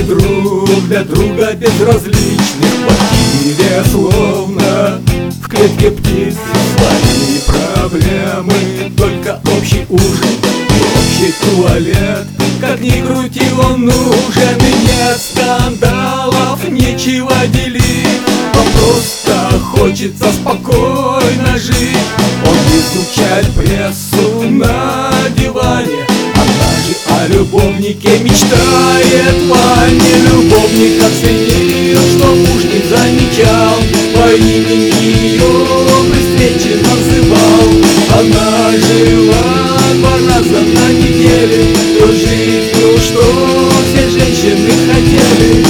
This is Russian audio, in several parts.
друг для друга безразличны. В квартире словно в клетке птицы, свои проблемы, только общий ужин и общий туалет. Как ни крути, он нужен, и нет скандалов, нечего делить. Вам просто хочется спокойно жить. Он изучает прессу на диване, она же о любовнике мечтает в ванне. Любовник оценил, что муж не замечал, по имени ее при встрече называл. Она жила 2 раза на неделе той жизнью, что все женщины хотели.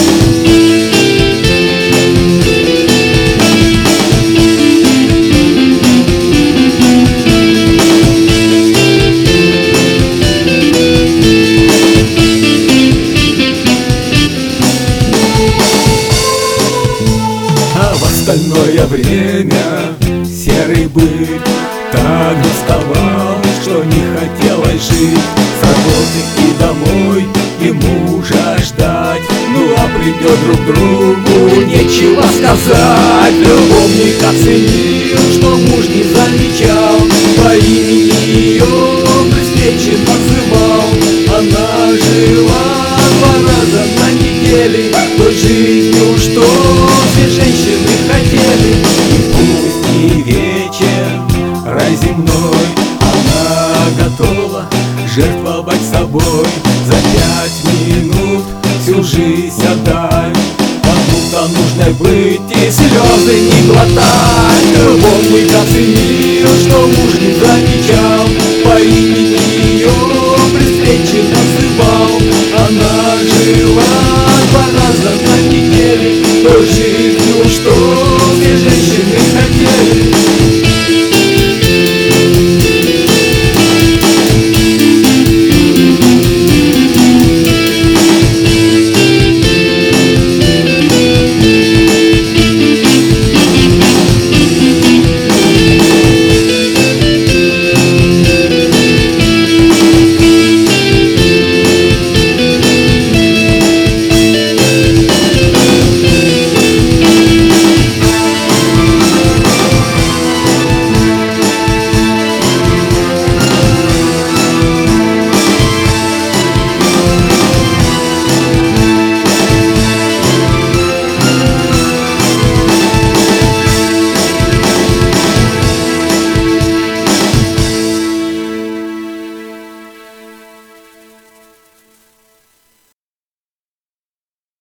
В остальное время серый быт так доставал, что не хотелось жить. С работы и домой, и мужа ждать. Ну а придет друг к другу, нечего сказать. Любовник оценил, что муж не замечал, по имени ее при встрече называл. Она жила 2 раза на неделе той жизнью, что все женщины хотели. И пусть не вечер, рай земной, она готова жертвовать собой. За 5 минут всю жизнь отдать, кому-то нужно быть и слезы не глотать. Любовник оценил, что муж не замечал, по имени